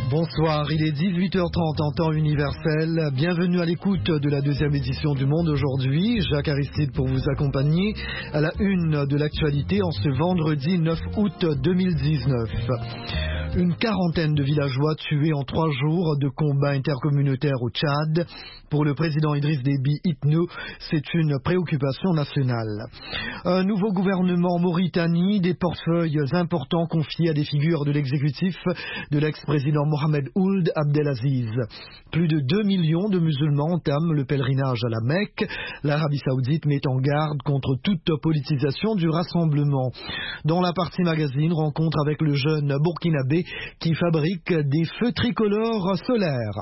Bonsoir, il est 18h30 en temps universel. Bienvenue à l'écoute de la deuxième édition du Monde aujourd'hui. Jacques Aristide pour vous accompagner à la une de l'actualité en ce vendredi 9 août 2019. Une quarantaine de villageois tués en 3 jours de combats intercommunautaires au Tchad. Pour le président Idriss Déby Itno, c'est une préoccupation nationale. Un nouveau gouvernement en Mauritanie, des portefeuilles importants confiés à des figures de l'exécutif de l'ex-président Mohamed Ould Abdelaziz. Plus de 2 millions de musulmans entament le pèlerinage à la Mecque. L'Arabie Saoudite met en garde contre toute politisation du rassemblement. Dans la partie magazine, rencontre avec le jeune burkinabé qui fabrique des feux tricolores solaires.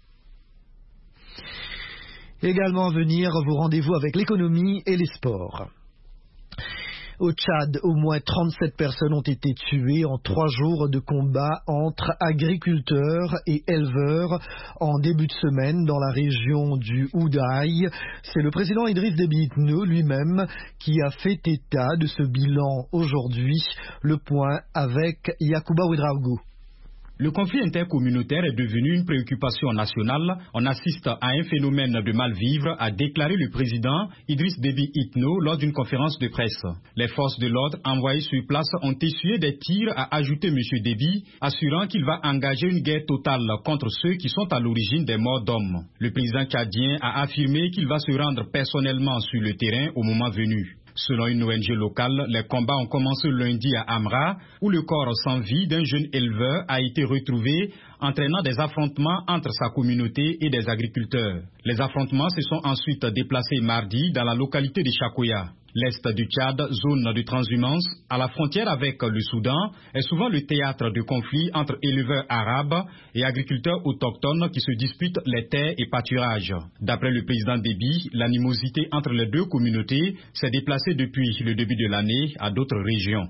Également à venir, vos rendez-vous avec l'économie et les sports. Au Tchad, au moins 37 personnes ont été tuées en 3 jours de combat entre agriculteurs et éleveurs en début de semaine dans la région du Houdaï. C'est le président Idriss Déby Itno lui-même qui a fait état de ce bilan aujourd'hui. Le point avec Yacouba Ouedraogo. Le conflit intercommunautaire est devenu une préoccupation nationale. On assiste à un phénomène de mal-vivre, a déclaré le président Idriss Déby Itno lors d'une conférence de presse. Les forces de l'ordre envoyées sur place ont essuyé des tirs, a ajouté M. Déby, assurant qu'il va engager une guerre totale contre ceux qui sont à l'origine des morts d'hommes. Le président tchadien a affirmé qu'il va se rendre personnellement sur le terrain au moment venu. Selon une ONG locale, les combats ont commencé lundi à Amra, où le corps sans vie d'un jeune éleveur a été retrouvé, entraînant des affrontements entre sa communauté et des agriculteurs. Les affrontements se sont ensuite déplacés mardi dans la localité de Chakoya. L'est du Tchad, zone de transhumance, à la frontière avec le Soudan, est souvent le théâtre de conflits entre éleveurs arabes et agriculteurs autochtones qui se disputent les terres et pâturages. D'après le président Déby, l'animosité entre les deux communautés s'est déplacée depuis le début de l'année à d'autres régions.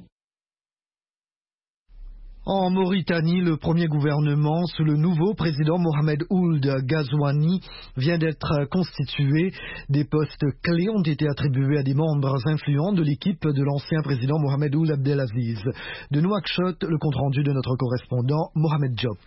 En Mauritanie, le premier gouvernement sous le nouveau président Mohamed Ould Ghazouani vient d'être constitué. Des postes clés ont été attribués à des membres influents de l'équipe de l'ancien président Mohamed Ould Abdelaziz. De Nouakchott, le compte-rendu de notre correspondant Mohamed Diop.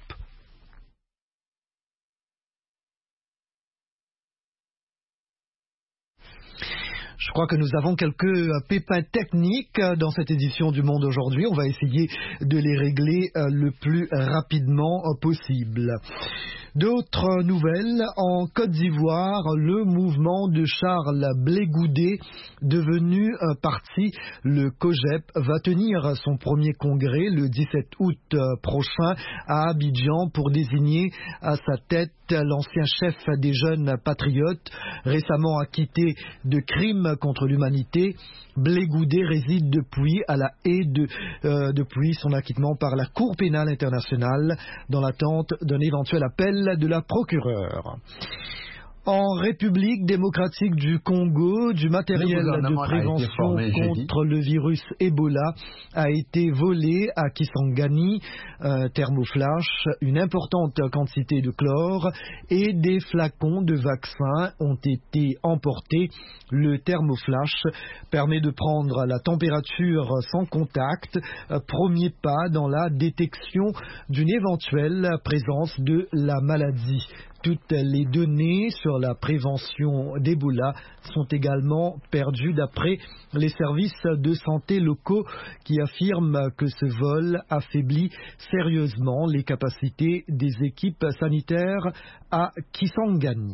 Je crois que nous avons quelques pépins techniques dans cette édition du Monde aujourd'hui. On va essayer de les régler le plus rapidement possible. D'autres nouvelles, en Côte d'Ivoire, le mouvement de Charles Blé Goudé, devenu un parti, le COJEP, va tenir son premier congrès le 17 août prochain à Abidjan pour désigner à sa tête l'ancien chef des jeunes patriotes, récemment acquitté de crimes contre l'humanité. Blé Goudé réside depuis à La Haye depuis son acquittement par la Cour pénale internationale dans l'attente d'un éventuel appel de la procureure. En République démocratique du Congo, du matériel de prévention contre le virus Ebola a été volé à Kisangani, thermoflash, une importante quantité de chlore et des flacons de vaccins ont été emportés. Le thermoflash permet de prendre la température sans contact, premier pas dans la détection d'une éventuelle présence de la maladie. Toutes les données sur la prévention d'Ebola sont également perdues d'après les services de santé locaux qui affirment que ce vol affaiblit sérieusement les capacités des équipes sanitaires à Kisangani.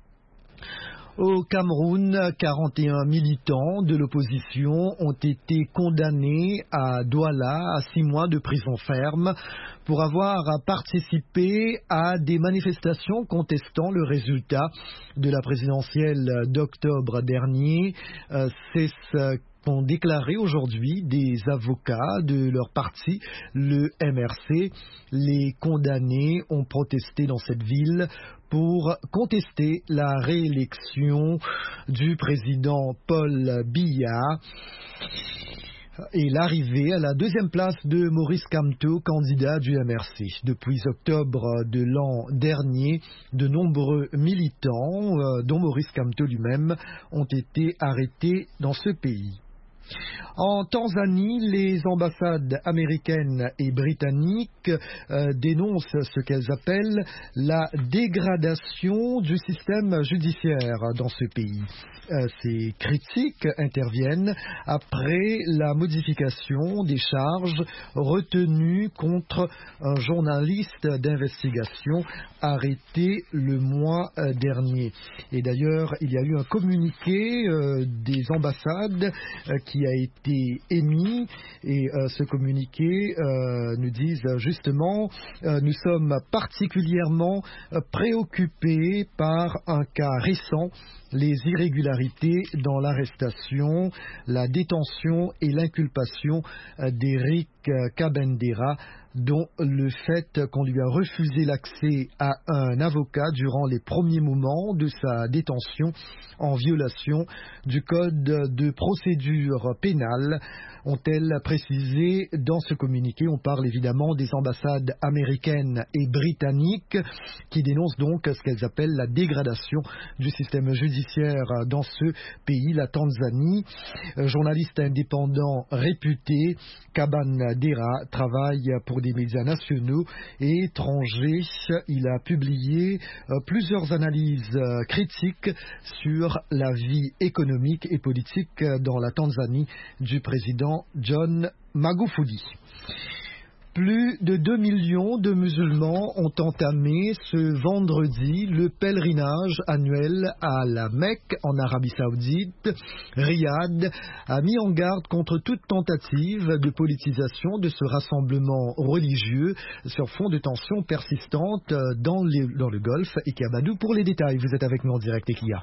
Au Cameroun, 41 militants de l'opposition ont été condamnés à Douala à 6 mois de prison ferme pour avoir participé à des manifestations contestant le résultat de la présidentielle d'octobre dernier. C'est ce qu'ont déclaré aujourd'hui des avocats de leur parti, le MRC. Les condamnés ont protesté dans cette ville pour contester la réélection du président Paul Biya et l'arrivée à la 2e place de Maurice Kamto, candidat du MRC. Depuis octobre de l'an dernier, de nombreux militants, dont Maurice Kamto lui-même, ont été arrêtés dans ce pays. En Tanzanie, les ambassades américaines et britanniques dénoncent ce qu'elles appellent la dégradation du système judiciaire dans ce pays. Ces critiques interviennent après la modification des charges retenues contre un journaliste d'investigation arrêté le mois dernier. Et d'ailleurs, il y a eu un communiqué des ambassades qui a été émis et ce communiqué nous dit justement nous sommes particulièrement préoccupés par un cas récent, les irrégularités dans l'arrestation, la détention et l'inculpation d'Eric Kabendera, dont le fait qu'on lui a refusé l'accès à un avocat durant les premiers moments de sa détention en violation du code de procédure pénale, ont-elles précisé dans ce communiqué. On parle évidemment des ambassades américaines et britanniques qui dénoncent donc ce qu'elles appellent la dégradation du système judiciaire dans ce pays, la Tanzanie. Journaliste indépendant réputé, Kabendera travaille pour des médias nationaux et étrangers. Il a publié plusieurs analyses critiques sur la vie économique et politique dans la Tanzanie du président John Magufuli. Plus de 2 millions de musulmans ont entamé ce vendredi le pèlerinage annuel à la Mecque en Arabie Saoudite. Riyad a mis en garde contre toute tentative de politisation de ce rassemblement religieux sur fond de tensions persistantes dans le Golfe. Et Kiabadou pour les détails. Vous êtes avec nous en direct, Ekia.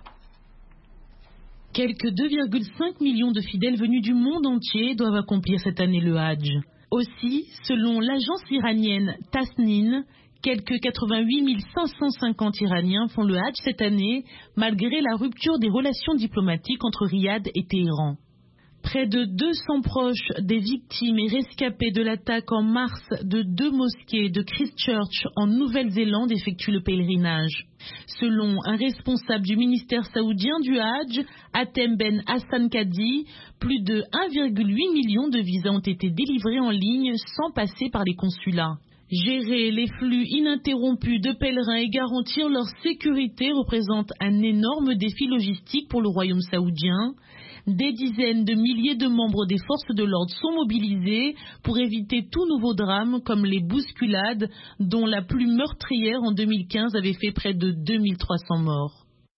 Quelques 2,5 millions de fidèles venus du monde entier doivent accomplir cette année le Hajj. Aussi, selon l'agence iranienne Tasnin, quelques 88 550 Iraniens font le Hajj cette année, malgré la rupture des relations diplomatiques entre Riyad et Téhéran. Près de 200 proches des victimes et rescapés de l'attaque en mars de 2 mosquées de Christchurch en Nouvelle-Zélande effectuent le pèlerinage. Selon un responsable du ministère saoudien du Hajj, Atem Ben Hassan Kadi, plus de 1,8 million de visas ont été délivrés en ligne sans passer par les consulats. Gérer les flux ininterrompus de pèlerins et garantir leur sécurité représente un énorme défi logistique pour le royaume saoudien. Des dizaines de milliers de membres des forces de l'ordre sont mobilisés pour éviter tout nouveau drame comme les bousculades dont la plus meurtrière en 2015 avait fait près de 2300 morts.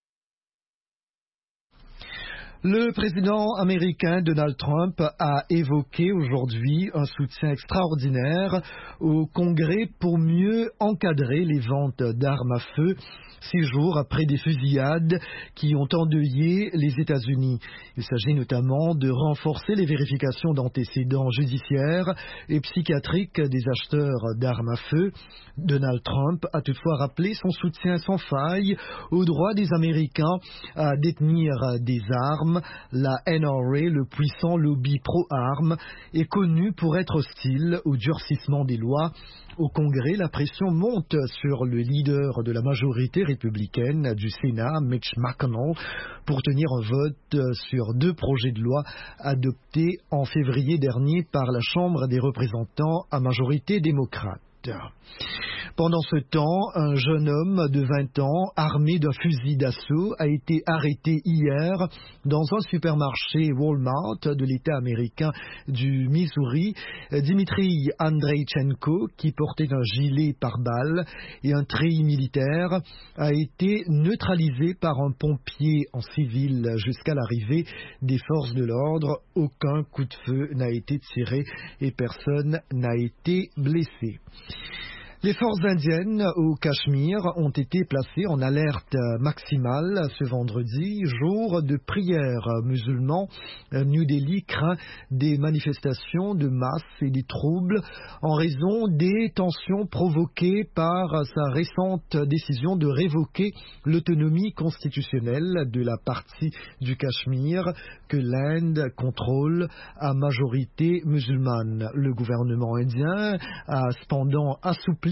Le président américain Donald Trump a évoqué aujourd'hui un soutien extraordinaire au Congrès pour mieux encadrer les ventes d'armes à feu 6 jours après des fusillades qui ont endeuillé les États-Unis. Il s'agit notamment de renforcer les vérifications d'antécédents judiciaires et psychiatriques des acheteurs d'armes à feu. Donald Trump a toutefois rappelé son soutien sans faille au droit des Américains à détenir des armes. La NRA, le puissant lobby pro-armes, est connu pour être hostile au durcissement des lois. Au Congrès, la pression monte sur le leader de la majorité républicaine du Sénat, Mitch McConnell, pour tenir un vote sur 2 projets de loi adoptés en février dernier par la Chambre des représentants à majorité démocrate. Pendant ce temps, un jeune homme de 20 ans, armé d'un fusil d'assaut, a été arrêté hier dans un supermarché Walmart de l'État américain du Missouri. Dimitri Andreïchenko, qui portait un gilet pare-balles et un treillis militaire, a été neutralisé par un pompier en civil jusqu'à l'arrivée des forces de l'ordre. Aucun coup de feu n'a été tiré et personne n'a été blessé. Les forces indiennes au Cachemire ont été placées en alerte maximale ce vendredi, jour de prière musulman. New Delhi craint des manifestations de masse et des troubles en raison des tensions provoquées par sa récente décision de révoquer l'autonomie constitutionnelle de la partie du Cachemire que l'Inde contrôle à majorité musulmane. Le gouvernement indien a cependant assoupli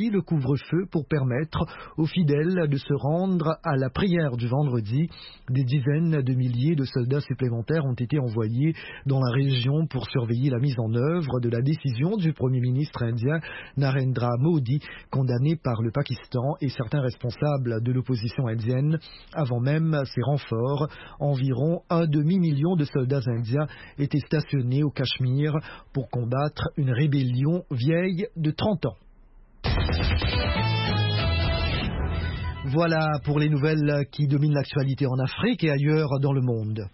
rétabli le couvre-feu pour permettre aux fidèles de se rendre à la prière du vendredi. Des dizaines de milliers de soldats supplémentaires ont été envoyés dans la région pour surveiller la mise en œuvre de la décision du Premier ministre indien Narendra Modi, condamné par le Pakistan et certains responsables de l'opposition indienne. Avant même ces renforts, environ un demi-million de soldats indiens étaient stationnés au Cachemire pour combattre une rébellion vieille de 30 ans. Voilà pour les nouvelles qui dominent l'actualité en Afrique et ailleurs dans le monde.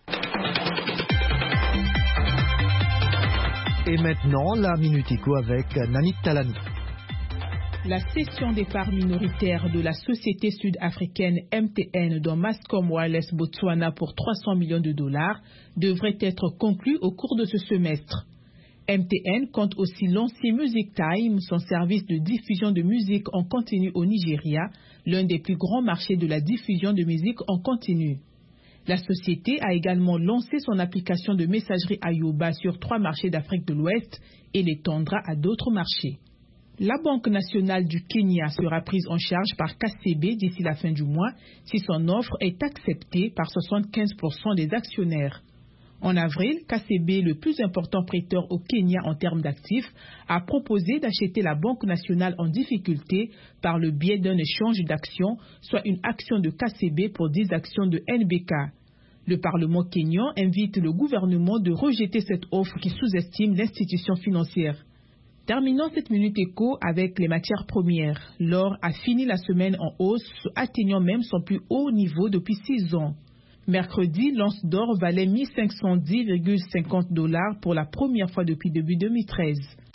Et maintenant, la Minute Éco avec Nanit Talani. La cession des parts minoritaires de la société sud-africaine MTN dans Mascom Wireless Botswana pour 300 millions de dollars devrait être conclue au cours de ce semestre. MTN compte aussi lancer Music Time, son service de diffusion de musique en continu au Nigeria, l'un des plus grands marchés de la diffusion de musique en continu. La société a également lancé son application de messagerie Ayoba sur 3 marchés d'Afrique de l'Ouest et l'étendra à d'autres marchés. La Banque nationale du Kenya sera prise en charge par KCB d'ici la fin du mois si son offre est acceptée par 75% des actionnaires. En avril, KCB, le plus important prêteur au Kenya en termes d'actifs, a proposé d'acheter la Banque nationale en difficulté par le biais d'un échange d'actions, soit une action de KCB pour 10 actions de NBK. Le Parlement kényan invite le gouvernement de rejeter cette offre qui sous-estime l'institution financière. Terminons cette Minute Éco avec les matières premières. L'or a fini la semaine en hausse, atteignant même son plus haut niveau depuis 6 ans. Mercredi, l'once d'or valait 1510,50 $ pour la première fois depuis début 2013.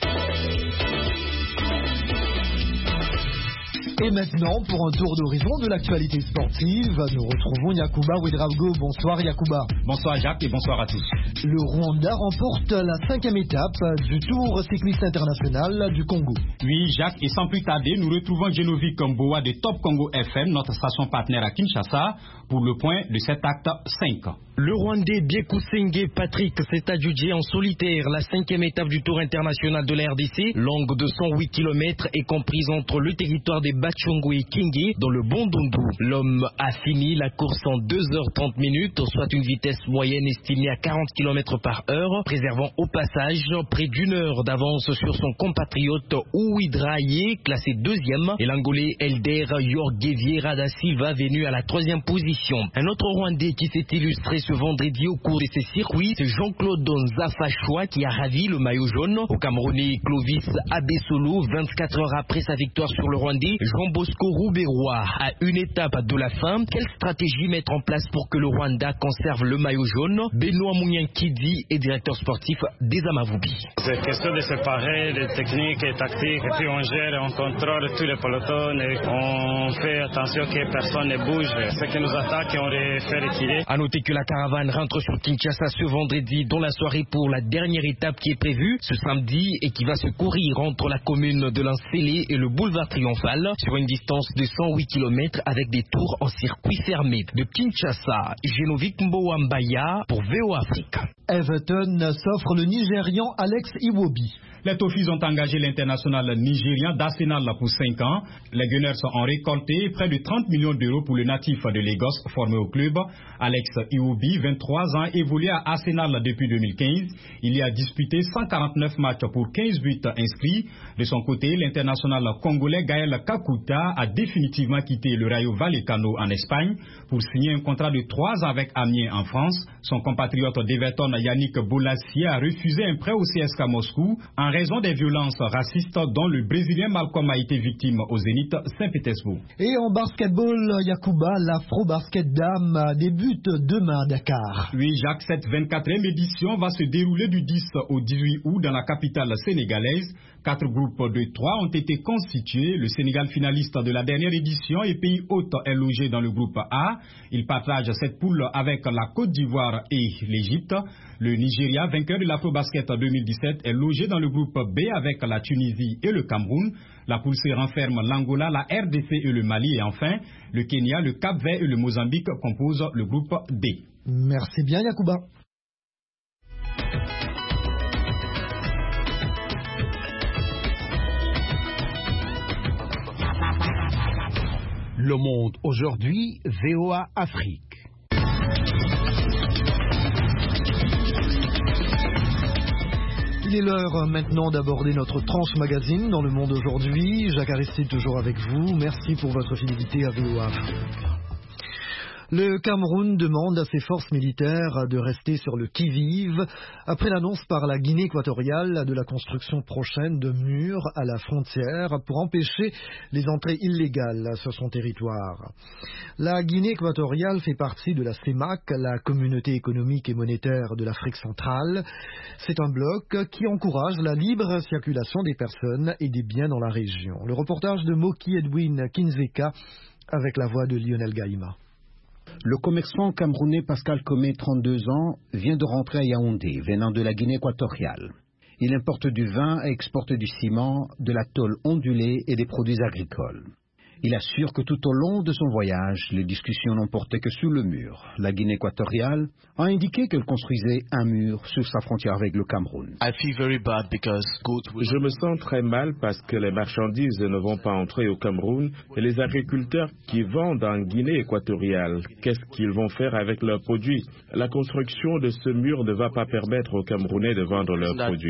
Et maintenant, pour un tour d'horizon de l'actualité sportive, nous retrouvons Yacouba Ouedraogo. Bonsoir Yacouba. Bonsoir Jacques et bonsoir à tous. Le Rwanda remporte la 5e étape du Tour cycliste international du Congo. Oui Jacques, et sans plus tarder, nous retrouvons Genovic Mboa de Top Congo FM, notre station partenaire à Kinshasa, pour le point de cet acte 5. Le Rwandais Biekusenge Patrick s'est adjugé en solitaire la 5e étape du Tour international de la RDC, longue de 108 km et comprise entre le territoire des Bachungu et Kingi dans le Bondundu. L'homme a fini la course en 2h30 minutes, soit une vitesse moyenne estimée à 40 km/h, préservant au passage près d'une heure d'avance sur son compatriote Ouidraye, classé 2e, et l'Angolais Elder Jorge Vieira da Silva, venu à la 3e position. Un autre Rwandais qui s'est illustré ce vendredi au cours de ces circuits, c'est Jean-Claude Nzafashwa qui a ravi le maillot jaune. Au Camerounais Clovis Abesolo, 24 heures après sa victoire sur le Rwandais, Jean Bosco Rouberois à une étape de la fin. Quelle stratégie mettre en place pour que le Rwanda conserve le maillot jaune? Benoît Mouniankidi est directeur sportif des Amavubi. C'est question de séparer les techniques et tactiques, et puis on gère, on contrôle tous les pelotons et on fait attention que personne ne bouge. Ceux qui nous attaquent, on les fait retirer. A noter que la caravane rentre sur Kinshasa ce vendredi dans la soirée pour la dernière étape qui est prévue ce samedi et qui va se courir entre la commune de Lansele et le boulevard Triomphal sur une distance de 108 km avec des tours en circuit fermé. De Kinshasa, Genovic Mboambaya pour VO Afrique. Everton s'offre le Nigérian Alex Iwobi. Les Toffees ont engagé l'international nigérian d'Arsenal pour 5 ans. Les Gunners ont récolté près de 30 millions d'euros pour le natif de Lagos formé au club. Alex Iwobi, 23 ans, évolue à Arsenal depuis 2015. Il y a disputé 149 matchs pour 15 buts inscrits. De son côté, l'international congolais Gaël Kakuta a définitivement quitté le Rayo Vallecano en Espagne pour signer un contrat de 3 ans avec Amiens en France. Son compatriote d'Everton Yannick Bolasie a refusé un prêt au CSKA Moscou en raison des violences racistes dont le Brésilien Malcolm a été victime au Zénith Saint-Pétersbourg. Et en basketball, Yacouba, l'Afro-Basket Dame débute demain à Dakar. Oui, Jacques, cette 24e édition va se dérouler du 10 au 18 août dans la capitale sénégalaise. 4 groupes de 3 ont été constitués. Le Sénégal, finaliste de la dernière édition et pays hôte, est logé dans le groupe A. Il partage cette poule avec la Côte d'Ivoire et l'Égypte. Le Nigeria, vainqueur de l'Afro-Basket 2017, est logé dans le groupe B avec la Tunisie et le Cameroun. La poule C renferme l'Angola, la RDC et le Mali. Et enfin, le Kenya, le Cap-Vert et le Mozambique composent le groupe D. Merci bien, Yacouba. Le Monde aujourd'hui, VOA Afrique. Il est l'heure maintenant d'aborder notre tranche magazine dans Le Monde aujourd'hui. Jacques Aristide toujours avec vous. Merci pour votre fidélité à VOA Afrique. Le Cameroun demande à ses forces militaires de rester sur le qui-vive après l'annonce par la Guinée équatoriale de la construction prochaine de murs à la frontière pour empêcher les entrées illégales sur son territoire. La Guinée équatoriale fait partie de la CEMAC, la Communauté économique et monétaire de l'Afrique centrale. C'est un bloc qui encourage la libre circulation des personnes et des biens dans la région. Le reportage de Moki Edwin Kinzeka avec la voix de Lionel Gaïma. Le commerçant camerounais Pascal Comé, 32 ans, vient de rentrer à Yaoundé, venant de la Guinée équatoriale. Il importe du vin et exporte du ciment, de la tôle ondulée et des produits agricoles. Il assure que tout au long de son voyage, les discussions n'ont porté que sur le mur. La Guinée équatoriale a indiqué qu'elle construisait un mur sur sa frontière avec le Cameroun. Je me sens très mal parce que les marchandises ne vont pas entrer au Cameroun et les agriculteurs qui vendent en Guinée équatoriale, qu'est-ce qu'ils vont faire avec leurs produits? La construction de ce mur ne va pas permettre aux Camerounais de vendre leurs produits.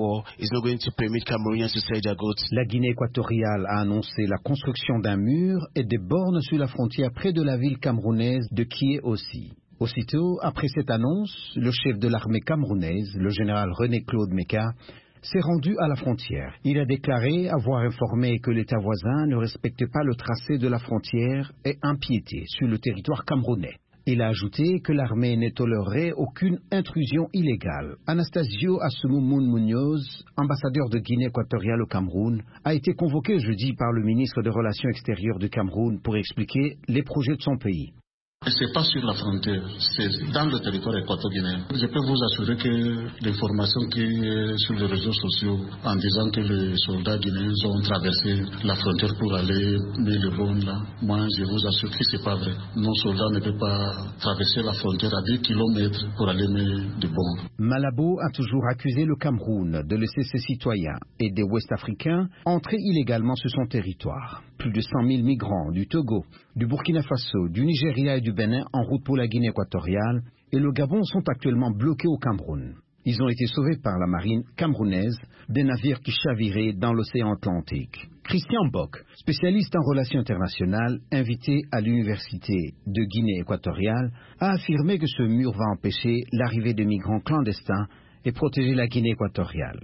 La Guinée équatoriale a annoncé la construction d'un mur et des bornes sur la frontière près de la ville camerounaise de Kié aussi. Aussitôt, après cette annonce, le chef de l'armée camerounaise, le général René-Claude Meka, s'est rendu à la frontière. Il a déclaré avoir informé que l'État voisin ne respectait pas le tracé de la frontière et empiétait sur le territoire camerounais. Il a ajouté que l'armée ne tolérerait aucune intrusion illégale. Anastasio Assoumou Munoz, ambassadeur de Guinée équatoriale au Cameroun, a été convoqué jeudi par le ministre des Relations extérieures du Cameroun pour expliquer les projets de son pays. C'est pas sur la frontière, c'est dans le territoire équato-guinéen. Je peux vous assurer que l'information qui est sur les réseaux sociaux en disant que les soldats guinéens ont traversé la frontière pour aller mettre le bombe là, moi je vous assure que c'est pas vrai. Nos soldats ne peuvent pas traverser la frontière à 10 km pour aller mettre des bombes. Malabo a toujours accusé le Cameroun de laisser ses citoyens et des Ouest-Africains entrer illégalement sur son territoire. Plus de 100 000 migrants du Togo, du Burkina Faso, du Nigeria et du Bénin en route pour la Guinée équatoriale et le Gabon sont actuellement bloqués au Cameroun. Ils ont été sauvés par la marine camerounaise des navires qui chaviraient dans l'océan Atlantique. Christian Bock, spécialiste en relations internationales, invité à l'université de Guinée équatoriale, a affirmé que ce mur va empêcher l'arrivée de migrants clandestins et protéger la Guinée équatoriale.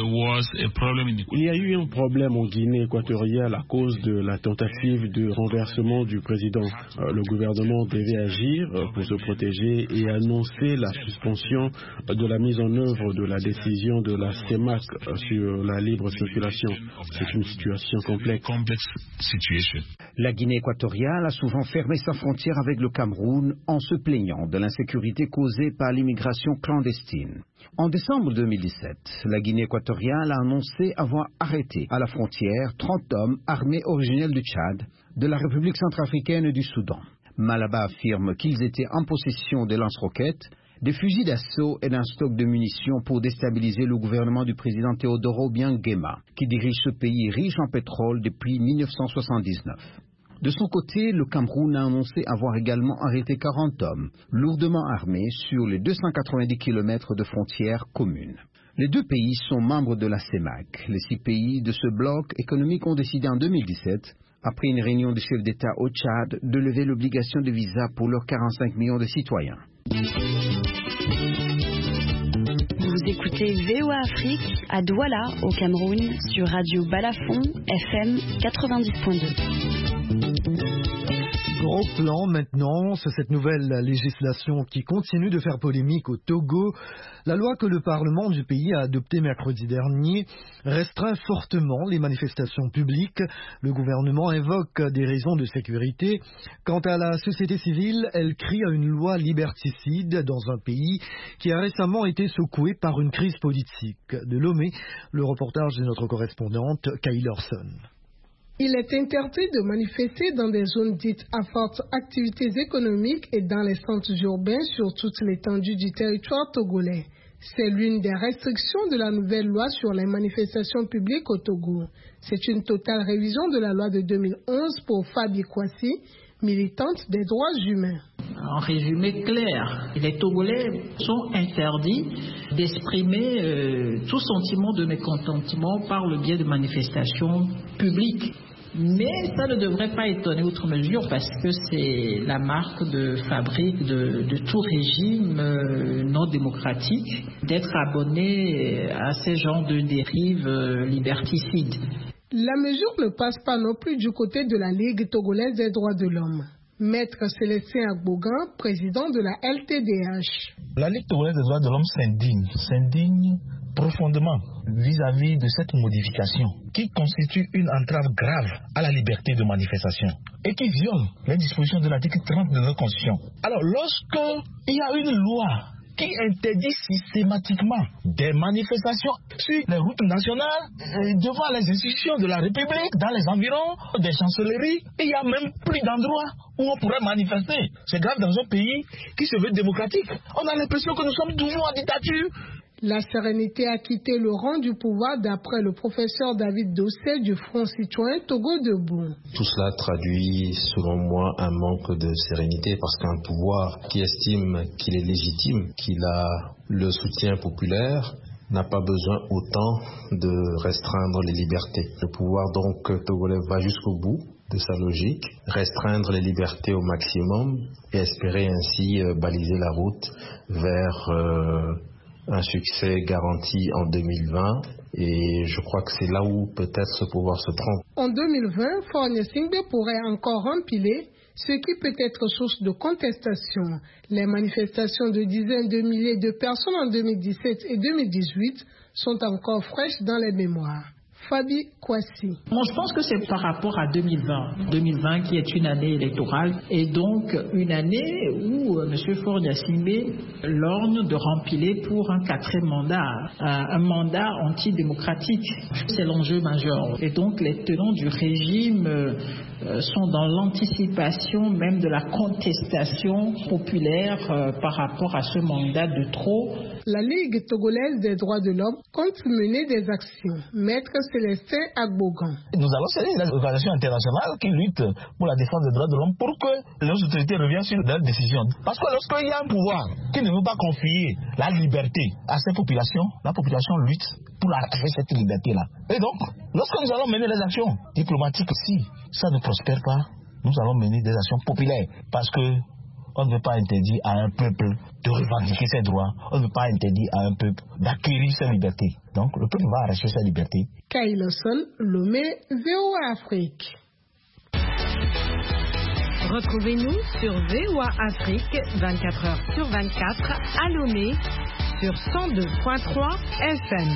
Il y a eu un problème en Guinée équatoriale à cause de la tentative de renversement du président. Le gouvernement devait agir pour se protéger et annoncer la suspension de la mise en œuvre de la décision de la CEMAC sur la libre circulation. C'est une situation complexe. La Guinée équatoriale a souvent fermé sa frontière avec le Cameroun en se plaignant de l'insécurité causée par l'immigration clandestine. En décembre 2017, la Guinée équatoriale a annoncé avoir arrêté à la frontière 30 hommes armés originels du Tchad, de la République centrafricaine et du Soudan. Malaba affirme qu'ils étaient en possession des lance-roquettes, des fusils d'assaut et d'un stock de munitions pour déstabiliser le gouvernement du président Teodoro Obiang Nguema, qui dirige ce pays riche en pétrole depuis 1979. De son côté, le Cameroun a annoncé avoir également arrêté 40 hommes, lourdement armés, sur les 290 km de frontières communes. Les deux pays sont membres de la CEMAC. Les 6 pays de ce bloc économique ont décidé en 2017, après une réunion des chefs d'État au Tchad, de lever l'obligation de visa pour leurs 45 millions de citoyens. Vous écoutez VOA Afrique à Douala, au Cameroun, sur Radio Balafon, FM 90.2. Gros plan maintenant, c'est cette nouvelle législation qui continue de faire polémique au Togo. La loi que le Parlement du pays a adoptée mercredi dernier restreint fortement les manifestations publiques. Le gouvernement invoque des raisons de sécurité. Quant à la société civile, elle crie à une loi liberticide dans un pays qui a récemment été secoué par une crise politique. De Lomé, le reportage de notre correspondante Kay Lorson. Il est interdit de manifester dans des zones dites à forte activités économiques et dans les centres urbains sur toute l'étendue du territoire togolais. C'est l'une des restrictions de la nouvelle loi sur les manifestations publiques au Togo. C'est une totale révision de la loi de 2011 pour Fabi Kwasi, militante des droits humains. En résumé clair, les Togolais sont interdits d'exprimer tout sentiment de mécontentement par le biais de manifestations publiques. Mais ça ne devrait pas étonner outre mesure parce que c'est la marque de fabrique de tout régime non démocratique d'être abonné à ces genres de dérives liberticides. La mesure ne passe pas non plus du côté de la Ligue togolaise des droits de l'homme. Maître Célestin Agbogan, président de la LTDH. La Ligue togolaise des droits de l'homme s'indigne profondément vis-à-vis de cette modification qui constitue une entrave grave à la liberté de manifestation et qui viole les dispositions de l'article 30 de notre Constitution. Alors, lorsque il y a une loi qui interdit systématiquement des manifestations sur les routes nationales, devant les institutions de la République, dans les environs des chancelleries, il n'y a même plus d'endroits où on pourrait manifester. C'est grave dans un pays qui se veut démocratique. On a l'impression que nous sommes toujours en dictature. La sérénité a quitté le rang du pouvoir d'après le professeur David Dossé du Front citoyen Togo Debout. Tout cela traduit, selon moi, un manque de sérénité parce qu'un pouvoir qui estime qu'il est légitime, qu'il a le soutien populaire, n'a pas besoin autant de restreindre les libertés. Le pouvoir donc togolais va jusqu'au bout de sa logique, restreindre les libertés au maximum et espérer ainsi baliser la route vers un succès garanti en 2020 et je crois que c'est là où peut-être ce pouvoir se prend. En 2020, Faure Singbe pourrait encore empiler, ce qui peut être source de contestation. Les manifestations de dizaines de milliers de personnes en 2017 et 2018 sont encore fraîches dans les mémoires. Fabi Kwasi. Bon, je pense que c'est par rapport à 2020. 2020 qui est une année électorale et donc une année où M. Faure Gnassingbé lorgne de rempiler pour un 4e mandat, un mandat antidémocratique. C'est l'enjeu majeur. Et donc les tenants du régime sont dans l'anticipation même de la contestation populaire par rapport à ce mandat de trop. La Ligue togolaise des droits de l'homme compte mener des actions. Maître Célestin Agbogan. Nous allons saluer les organisations internationales qui luttent pour la défense des droits de l'homme pour que les autorités reviennent sur leurs décisions. Parce que lorsqu'il y a un pouvoir qui ne veut pas confier la liberté à ces populations, la population lutte pour arracher cette liberté-là. Et donc, lorsque nous allons mener des actions diplomatiques, si ça ne prospère pas, nous allons mener des actions populaires. Parce que on ne veut pas interdire à un peuple de revendiquer ses droits. On ne veut pas interdire à un peuple d'acquérir ses libertés. Donc, le peuple va arracher sa liberté. Kyle Sol, Lomé, VOA Afrique. Retrouvez-nous sur VOA Afrique 24h sur 24 à Lomé sur 102.3 FM.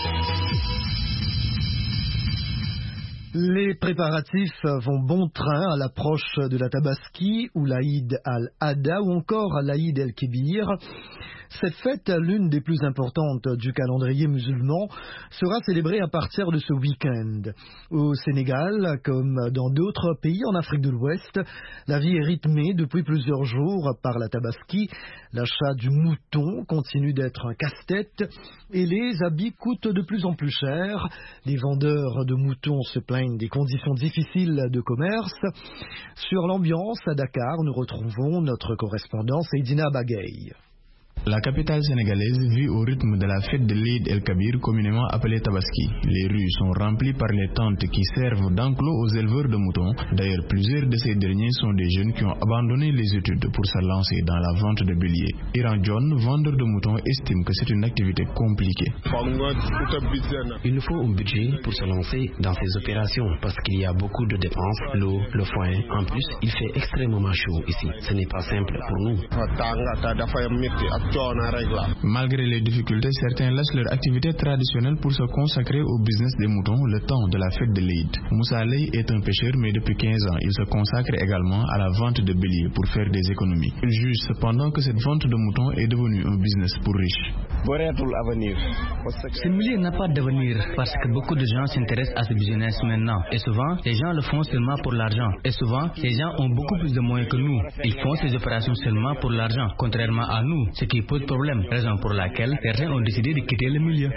Les préparatifs vont bon train à l'approche de la Tabaski ou l'Aïd al-Adha ou encore l'Aïd el-Kébir. Cette fête, l'une des plus importantes du calendrier musulman, sera célébrée à partir de ce week-end. Au Sénégal, comme dans d'autres pays en Afrique de l'Ouest, la vie est rythmée depuis plusieurs jours par la Tabaski. L'achat du mouton continue d'être un casse-tête et les habits coûtent de plus en plus cher. Les vendeurs de moutons se plaignent des conditions difficiles de commerce. Sur l'ambiance à Dakar, nous retrouvons notre correspondant Seydina Bagay. La capitale sénégalaise vit au rythme de la fête de l'Eid el-Kabir, communément appelée Tabaski. Les rues sont remplies par les tentes qui servent d'enclos aux éleveurs de moutons. D'ailleurs, plusieurs de ces derniers sont des jeunes qui ont abandonné les études pour se lancer dans la vente de béliers. Iran John, vendeur de moutons, estime que c'est une activité compliquée. Il nous faut un budget pour se lancer dans ces opérations parce qu'il y a beaucoup de dépenses, l'eau, le foin. En plus, il fait extrêmement chaud ici. Ce n'est pas simple pour nous. Malgré les difficultés, certains laissent leur activité traditionnelle pour se consacrer au business des moutons le temps de la fête de l'Eid. Moussa Ley est un pêcheur, mais depuis 15 ans, il se consacre également à la vente de béliers pour faire des économies. Il juge cependant que cette vente de moutons est devenue un business pour riches. Ce milieu n'a pas d'avenir parce que beaucoup de gens s'intéressent à ce business maintenant. Et souvent, les gens le font seulement pour l'argent. Et souvent, les gens ont beaucoup plus de moyens que nous. Ils font ces opérations seulement pour l'argent, contrairement à nous, ceux qui qui pose problème, raison pour laquelle certains ont décidé de quitter le milieu.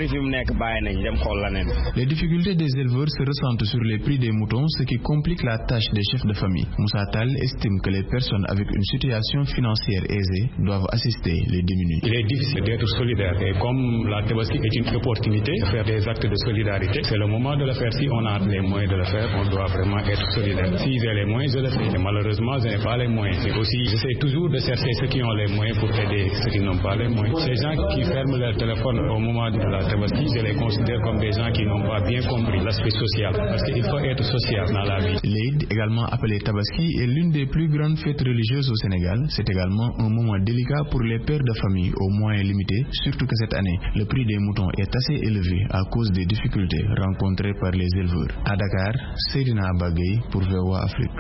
Les difficultés des éleveurs se ressentent sur les prix des moutons, ce qui complique la tâche des chefs de famille. Moussa Tall estime que les personnes avec une situation financière aisée doivent assister les démunis. Il est difficile d'être solidaire et comme la Tabaski est une opportunité de faire des actes de solidarité, c'est le moment de le faire. Si on a les moyens de le faire, on doit vraiment être solidaire. Si j'ai les moyens, je le fais. Et malheureusement, je n'ai pas les moyens. Et aussi, j'essaie toujours de chercher ceux qui ont les moyens pour aider ceux qui n'ont pas les moyens. Ces gens qui ferment leur téléphone au moment de la Tabaski, je les considère comme des gens qui n'ont pas bien compris l'aspect social. Parce qu'il faut être social dans la vie. L'Eid, également appelée Tabaski, est l'une des plus grandes fêtes religieuses au Sénégal. C'est également un moment délicat pour les pères de famille aux moyens limités, surtout que cette année, le prix des moutons est assez élevé à cause des difficultés rencontrées par les éleveurs. À Dakar, Seydina Bagay pour VOA Afrique.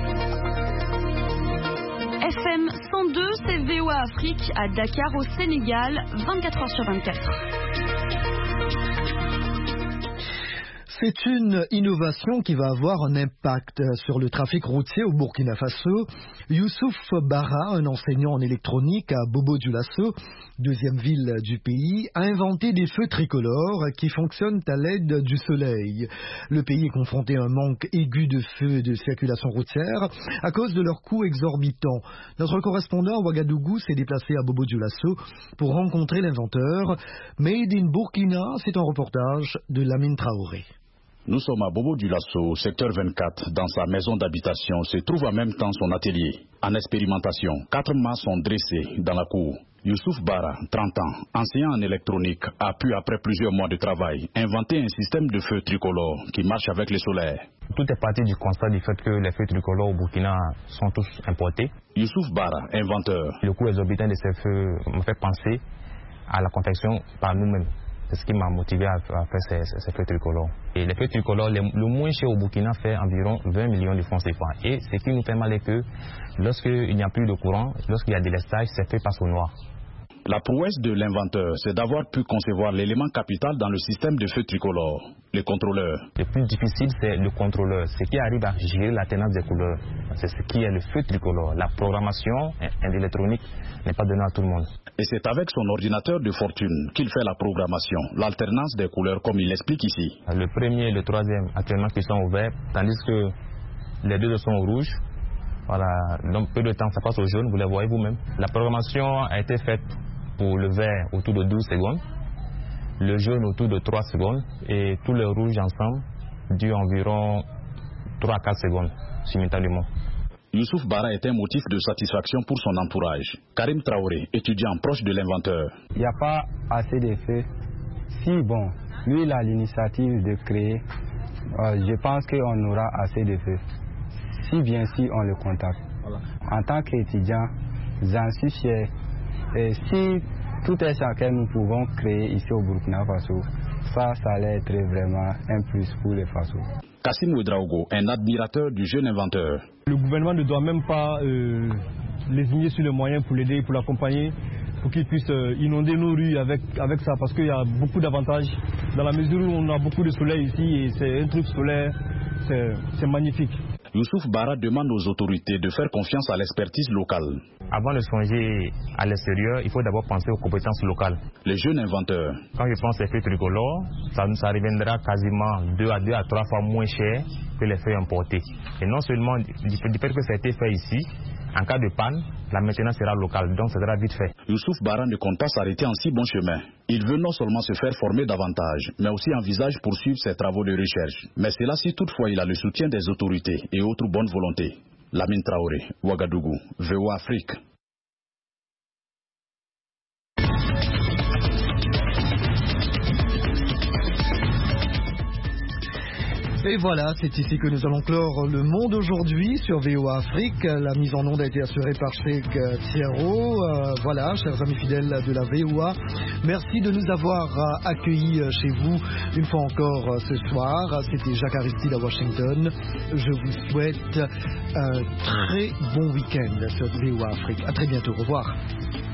FM 102, c'est VOA Afrique à Dakar au Sénégal, 24h sur 24. C'est une innovation qui va avoir un impact sur le trafic routier au Burkina Faso. Youssouf Bara, un enseignant en électronique à Bobo-Dioulasso, deuxième ville du pays, a inventé des feux tricolores qui fonctionnent à l'aide du soleil. Le pays est confronté à un manque aigu de feux de circulation routière à cause de leurs coûts exorbitants. Notre correspondant à Ouagadougou s'est déplacé à Bobo-Dioulasso pour rencontrer l'inventeur. Made in Burkina, c'est un reportage de Lamine Traoré. Nous sommes à Bobo-Dioulasso, secteur 24. Dans sa maison d'habitation se trouve en même temps son atelier. En expérimentation, 4 mâts sont dressés dans la cour. Youssouf Bara, 30 ans, enseignant en électronique, a pu, après plusieurs mois de travail, inventer un système de feux tricolores qui marche avec le solaire. Tout est parti du constat du fait que les feux tricolores au Burkina sont tous importés. Youssouf Bara, inventeur. Le coût exorbitant de ces feux me fait penser à la confection par nous-mêmes. C'est ce qui m'a motivé à faire ces feux tricolores. Et les feux tricolores, le moins cher au Burkina fait environ 20 millions de francs CFA. Et ce qui nous fait mal est que lorsqu'il n'y a plus de courant, lorsqu'il y a des lestages, ces feux passent au noir. La prouesse de l'inventeur, c'est d'avoir pu concevoir l'élément capital dans le système de feux tricolores, le contrôleur. Le plus difficile, c'est le contrôleur, ce qui arrive à gérer la tendance des couleurs. C'est ce qui est le feu tricolore. La programmation électronique n'est pas donnée à tout le monde. Et c'est avec son ordinateur de fortune qu'il fait la programmation, l'alternance des couleurs comme il l'explique ici. Le premier et le troisième actuellement qui sont ouverts, tandis que les deux sont au rouge. Voilà, donc peu de temps ça passe au jaune, vous les voyez vous-même. La programmation a été faite pour le vert autour de 12 secondes, le jaune autour de 3 secondes et tous les rouges ensemble durent environ 3 à 4 secondes simultanément. Youssouf Bara est un motif de satisfaction pour son entourage. Karim Traoré, étudiant proche de l'inventeur. Il n'y a pas assez de feux. Si bon, lui il a l'initiative de créer, je pense qu'on aura assez de feux. Si bien si on le contacte. Voilà. En tant qu'étudiant, j'en suis fier. Et si tout est ce que nous pouvons créer ici au Burkina Faso, ça allait être vraiment un plus pour les Faso. Kassim Ouedraogo, un admirateur du jeune inventeur. Le gouvernement ne doit même pas lésigner sur les moyens pour l'aider, pour l'accompagner, pour qu'il puisse inonder nos rues avec ça, parce qu'il y a beaucoup d'avantages. Dans la mesure où on a beaucoup de soleil ici, et c'est un truc solaire, c'est magnifique. Youssouf Bara demande aux autorités de faire confiance à l'expertise locale. Avant de songer à l'extérieur, il faut d'abord penser aux compétences locales. Les jeunes inventeurs. Quand je pense aux feux tricolores, ça reviendra quasiment 2 à 3 fois moins cher que les feux importés. Et non seulement du fait que ça a été fait ici, en cas de panne, la maintenance sera locale, donc ça sera vite fait. Youssouf Bara ne compte pas s'arrêter en si bon chemin. Il veut non seulement se faire former davantage, mais aussi envisage poursuivre ses travaux de recherche. Mais c'est là si toutefois il a le soutien des autorités et autres bonnes volontés. Lamine Traoré, Ouagadougou, VOA Afrique. Et voilà, c'est ici que nous allons clore le monde aujourd'hui sur VOA Afrique. La mise en onde a été assurée par Cheikh Thierro. Voilà, chers amis fidèles de la VOA, merci de nous avoir accueillis chez vous une fois encore ce soir. C'était Jacques Aristide à Washington. Je vous souhaite un très bon week-end sur VOA Afrique. À très bientôt. Au revoir.